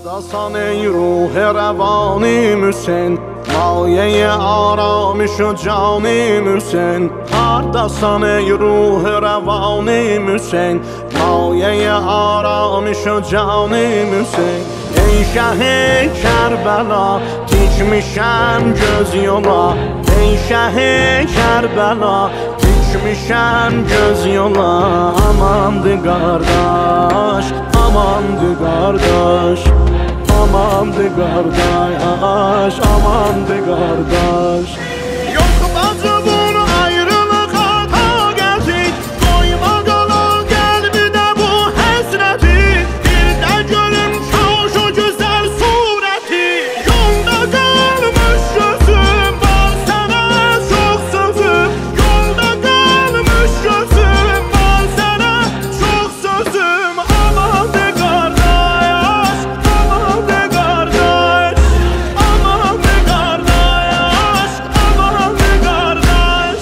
داستان ای روح روانیم حسین، مایه آرامش و جانیم حسین. هر داستان ای روح روانیم حسین، مایه آرامش و جانیم حسین. ای شه کربلا تیک میشم göz yola، ey شه کربلا تیک میشم göz yola. Amandı kardeş, amandı kardeş, amandı kardeş, amandı kardeş. Yok bacı bunu ayrılık hata geldik, koyma kalan kalbine bu hasreti. Bir de görüm şu güzel sureti. Yolda kalmış gözüm var sana çok sözüm, yolda kalmış gözüm var sana çok sözüm. Amandı kardeş, amandı kardeş, amandı kardeş, amandı kardeş.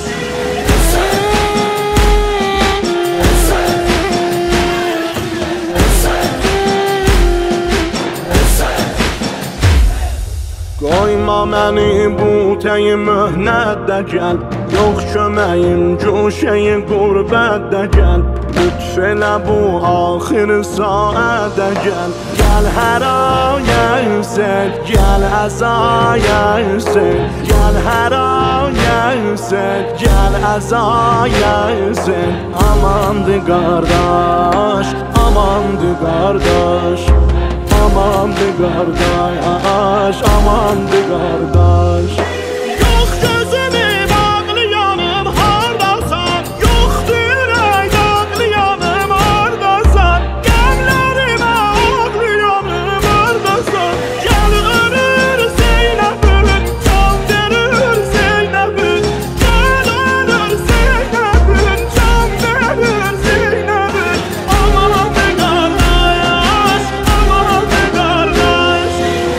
Koyma məni bu təyi möhnətdə gəl, yox köməyim güşəyi qurbətdə gəl. Lütf elə bu axir saətdə gəl. Gəl hər aya Hüseyn, gəl əzaya Hüseyn, gəl hər aya Hüseyn, gəl əzaya Hüseyn. Amandı qardaş, amandı qardaş, amandı qardaş, amandı qardaş. Yox gözümü bağlayanım hardasan, yoxdur ürək ağlayanım hardasan. Qəmlərimə ağlayanım hardasan. Gəl ölür Zeynəbim, can verir Zeynəbim. Gəl ölür Zeynəbim, can verir Zeynəbim. Amandı qardaş, amandı qardaş.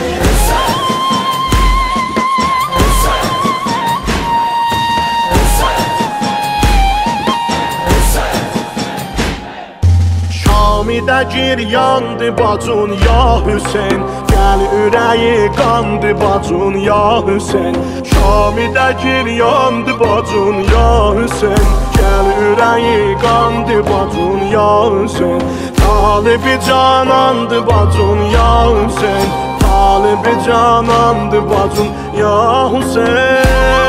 Şamidə gir yandı bacın ya Hüseyn, gəl ürəyi qandı bacın ya Hüseyn. Şamidə gir yandı bacın ya Hüseyn, gəl ürəyi qandı bacın ya Hüseyn. Talibi canandı bacın ya Hüseyn, talibi canandı bacın ya Hüseyn.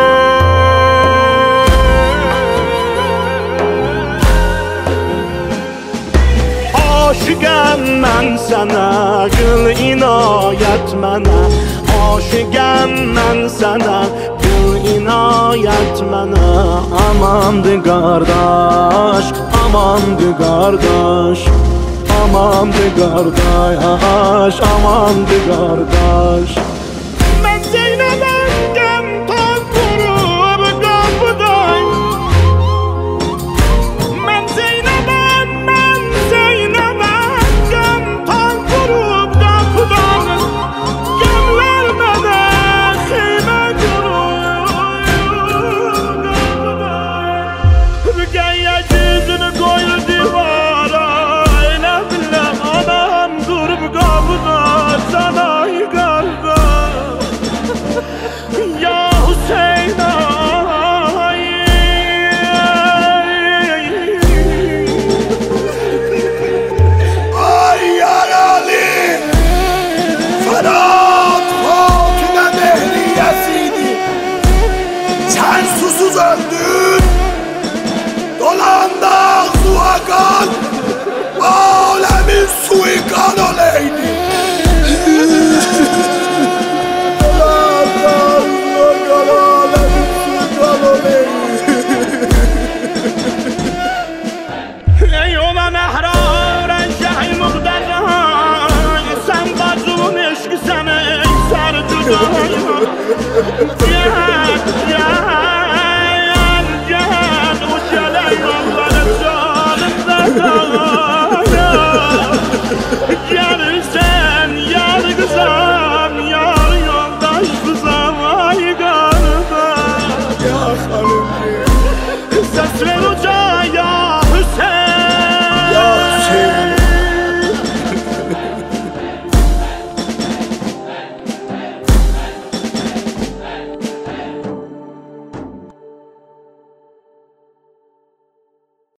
Aşıqəm mən sənə, qıl inayət mənə. Aşıqəm mən sənə, qıl inayət mənə. Amandı qardaş, amandı qardaş, amandı qardaş, amandı qardaş. Mən Zeynəbəngəm tan vurub qapıdan. Mən Zeynəbəm, mən Zeynəbəngəm tan vurub qapıdan. Gəmlər mənə xeymə qurub qapıdan. Rüqəyyə yüzünü qoyur divara, elə biləm anam durub qapıda canay qardaş. Ya Hüseyn ay, Ay yaralı Ferhat Fatime Mehriyesiydi. Sen susuz öldün, dolanda suakan, alemin suikan oleydi. Dolanda suakan, alemin suikan oleydi. ey ola məhrarən şəhi muqtədan. Sən bacımın eşqi sənə sər cüdan. Gəl, gəl, gəl, o gələk yolları canımda qalar. Gəlirsən yar qıza